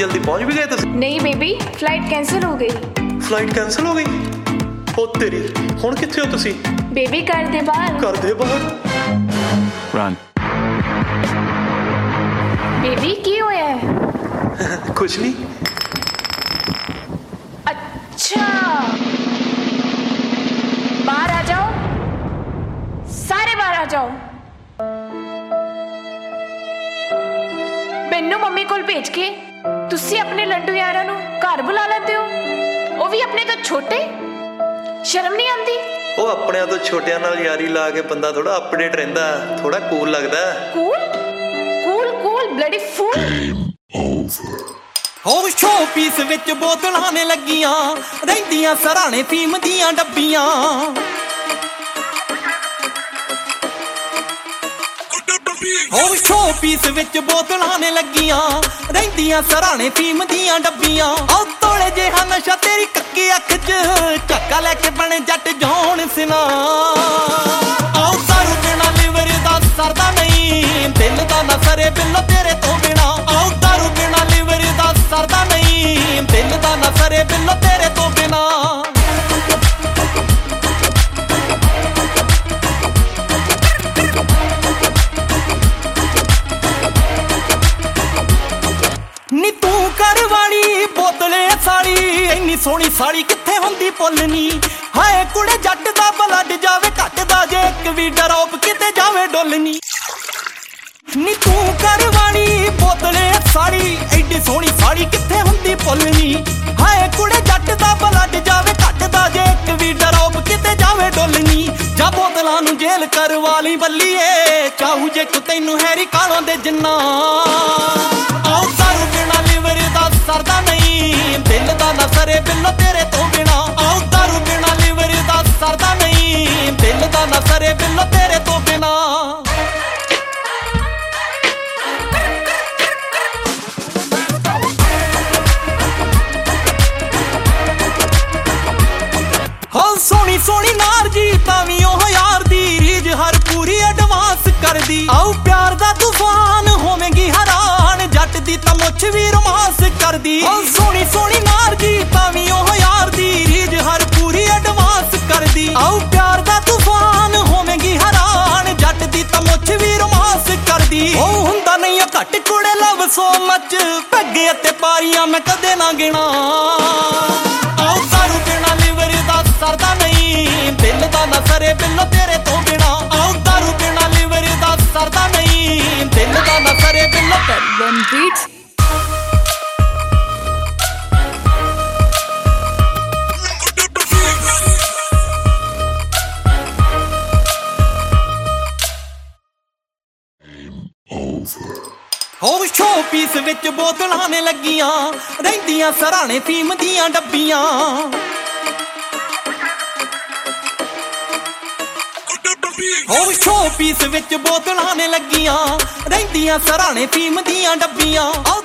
जल्दी पहुंच भी गए तुसीं? नहीं बेबी, फ्लाइट कैंसिल हो गई। फ्लाइट कैंसिल हो गई? ओ तेरी, हुण कित्थे हो तुसीं? बेबी घर दे बाहर। घर दे बाहर? रन। बेबी की होया है? कुछ नहीं। अच्छा, बाहर आ जाओ, सारे बाहर आ जाओ। मैनू मम्मी कोल भेज के तुसी अपने लड्डू यारां नू घर बुला लेंदे हो, वो भी अपने तो छोटे। शर्म नहीं आती? ਉਹ ਆਪਣਿਆਂ ਤੋਂ ਛੋਟਿਆਂ ਨਾਲ ਯਾਰੀ ਲਾ ਕੇ ਬੰਦਾ ਥੋੜਾ ਅਪਡੇਟ ਰਹਿੰਦਾ, ਥੋੜਾ ਕੂਲ ਲੱਗਦਾ। Cool cool cool bloody fool. ਹੋ ਸ਼ੋ ਪੀਸ ਵਿੱਚ ਬੋਤਲਾਂ ਨੇ ਲੱਗੀਆਂ ਰਹਿੰਦੀਆਂ ਸਰਾਣੇ ਫੀਮ ਦੀਆਂ ਡੱਬੀਆਂ। ਹੋ ਸ਼ੋ ਪੀਸ ਵਿੱਚ ਬੋਤਲਾਂ ਨੇ ਲੱਗੀਆਂ ਰਹਿੰਦੀਆਂ ਸਰਾਣੇ ਫੀਮ ਦੀਆਂ ਡੱਬੀਆਂ। ਆਹ ਤੋਲੇ ਜਿਹਾ ਨਸ਼ਾ ਤੇਰੀ ਕੱਕੀ ਅੱਖ 'ਚ ਝੱਕਾ ਲੈ ਕੇ ਬਣੇ ਜੱਟ ਜੌਣ ਸਿਨਾ। ਆਹ ਦਾਰੂ ਬਿਨਾ ਲਿਵਰ ਦਾ ਸਰਦਾ ਨਹੀਂ, ਦਿਲ ਦਾ ਨਾ ਸਰੇ ਬਿੱਲੋ ਤੇਰੇ ਤੋਂ ਬਿਨਾ। ਆਹ ਦਾਰੂ ਬਿਨਾ ਲਿਵਰ ਦਾ ਸਰਦਾ ਨਹੀਂ, ਦਿਲ ਦਾ ਨਾ ਸਰੇ ਬਿੱਲੋ ਤੇਰੇ ਤੋਂ ਬਿਨਾ। ਨੀ ਤੂੰ ਕਰ ਵਾਲੀ ਬੋਤਲੇ ਸਾਲੀ, ਇੰਨੀ ਸੋਹਣੀ ਸਾਲੀ ਕਿੱਥੇ ਹੁੰਦੀ ਭੁੱਲਣੀ। ਹਾਏ ਕੁੜੇ ਜੱਟ ਦਾ ਬਲੱਡ ਜਾਵੇ ਘਟਦਾ ਜੇ ਇੱਕ ਵੀ ਡਰੋਪ ਕਿਤੇ ਜਾਵੇ ਡੋਲਣੀ। ਨੀ ਤੂੰ ਕਰ ਵਾਲੀ ਬੋਤਲੇ ਸਾਲੀ, ਐਡੀ ਸੋਹਣੀ ਸਾਲੀ ਕਿੱਥੇ ਹੁੰਦੀ ਭੁੱਲਣੀ। ਹਾਏ ਕੁੜੇ ਜੱਟ ਦਾ ਬਲੱਡ ਜਾਵੇ ਘਟਦਾ ਜੇ ਇੱਕ ਵੀ ਡਰੋਪ ਕਿਤੇ ਜਾਵੇ ਡੋਲਣੀ। ਜਾ ਬੋਤਲਾਂ ਨੂੰ ਜੇਲ ਕਰਵਾ ਲਈ ਬੱਲੀਏ, ਚਾਹੂ ਜੇ ਕੋ ਤੈਨੂੰ ਹੈਰੀ ਕਾਲਾਂ ਦੇ ਜਿੰਨਾ। ਆਹ ਦਾਰੂ ਬਿਨਾ ਲਿਵਰ ਦਾ ਸਰਦਾ ਨਹੀਂ, ਦਿਲ ਦਾ ਨਾ ਸਰੇ ਬਿੱਲੋ ਤੇਰੇ ਤੋਂ ਬਿਨਾ। ਆਹ ਦਾਰੂ ਬਿਨਾ ਲਿਵਰ ਦਾ ਸਰਦਾ ਨਹੀਂ, ਦਿਲ ਦਾ ਨਾ ਸਰੇ ਬਿੱਲੋ ਤੇਰੇ ਤੋਂ ਬਿਨਾ। ਹਾਂ ਸੋਹਣੀ ਸੋਹਣੀ ਨਾਰ ਜੀ ਤਾਂ ਵੀ ਉਹ ਯਾਰ ਦੀ ਰੀਝ ਹਰ ਪੂਰੀ ਐਡਵਾਂਸ ਕਰਦੀ। ਆਓ ਪਿਆਰ ਦਾ ਤੂਫਾਨ ਹੋਵੇਂਗੀ ਹੈਰਾਨ, ਜੱਟ ਦੀ ਤਾਂ ਮੁੱਛ ਵੀ ਰੋਮਾਂਸ ਕਰਦੀ। ਹਾਂ ਸੋਹਣੀ ਸੋਹਣੀ ਨਾਰ ਜੀ ਤਾਂ ਵੀ ਉਹ ਯਾਰ ਦੀ ਰੀਝ ਹਰ ਪੂਰੀ ਐਡਵਾਂਸ ਕਰਦੀ। ਆਓ ਪਿਆਰ ਦਾ ਤੂਫਾਨ ਹੋਵੇਂਗੀ ਹੈਰਾਨ, ਜੱਟ ਦੀ ਤਾਂ ਮੁੱਛ ਵੀ ਰੋਮਾਂਸ ਕਰਦੀ। ਉਹ ਹੁੰਦਾ ਨਹੀਂ ਉਹ ਘੱਟ ਕੁੜੇ ਲਵ ਸੋ ਮੱਚ, ਪੈਗੇ ਅਤੇ ਪਾਰੀਆਂ ਮੈਂ ਕਦੇ ਨਾ ਗਿਣਾ। ਆਓ ਦਾਰੂ ਬਿਨਾ ਲਿਵਰ ਦਾ ਸਰਦਾ ਨਹੀਂ, ਦਿਲ ਦਾ ਨਾ ਸਰੇ ਬਿੱਲੋ ਤੇਰੇ ਤੋਂ ਬਿਨਾ। ਆਓ ਦਾਰੂ ਬਿਨਾ ਲਿਵਰ ਦਾ ਸਰਦਾ ਨਹੀਂ, ਦਿਲ ਦਾ ਨਾ ਸਰੇ ਬਿੱਲੋ ਤੇਰੇ। ਹੋ ਸ਼ੋ ਪੀਸ ਵਿੱਚ ਬੋਤਲਾਂ ਨੇ ਲੱਗੀਆਂ ਰਹਿੰਦੀਆਂ ਸਰਾਣੇ ਫੀਮ ਦੀਆਂ ਡੱਬੀਆਂ। ਹੋ ਸ਼ੋ ਪੀਸ ਵਿੱਚ ਬੋਤਲਾਂ ਨੇ ਲੱਗੀਆਂ ਰਹਿੰਦੀਆਂ ਸਰਾਣੇ ਫੀਮ ਦੀਆਂ ਡੱਬੀਆਂ।